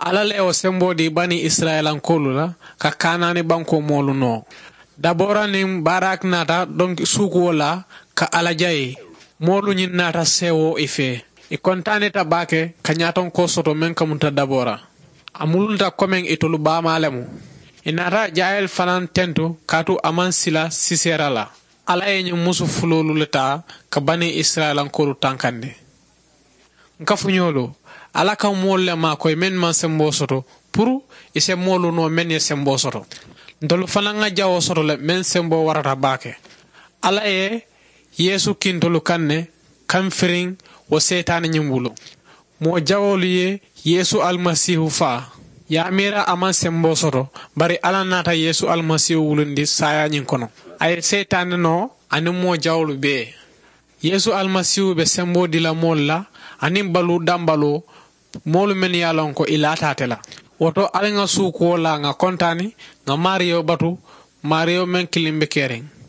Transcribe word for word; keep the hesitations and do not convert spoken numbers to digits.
alale o sembodi bani israelan kolula ka kanani banko molu no dabora nim barak nata donc suku wala ka alajaye molu nyin nata sewo ife e kontane tabake kanyaton ko soto men kamunta dabora amulunta komen itolu ba malemu inara jael fanan tento katu aman sila siserala ala e nyi musu fulolu leta ka bani israelan kolu tankande nkafu nyolo ala ka molle ma koy men man sembo soto pour ise molu no men ye sembo soto ndolu fananga jawo soto le men sembo warata bake ala e yesu kintolu kanne kam firing wo setan nyimbulo mo jawolu ye yesu almasihu fa ya mira aman sembo soto bari ala nata yesu almasihu wulundi saya nyin kono ay setan no ani mo jawlu be yesu almasihu be sembo dila molla ani balu dambalo molu men yalon ko ilata tela woto alinga suko la nga kontani nga mario batu mario men kilimbe kering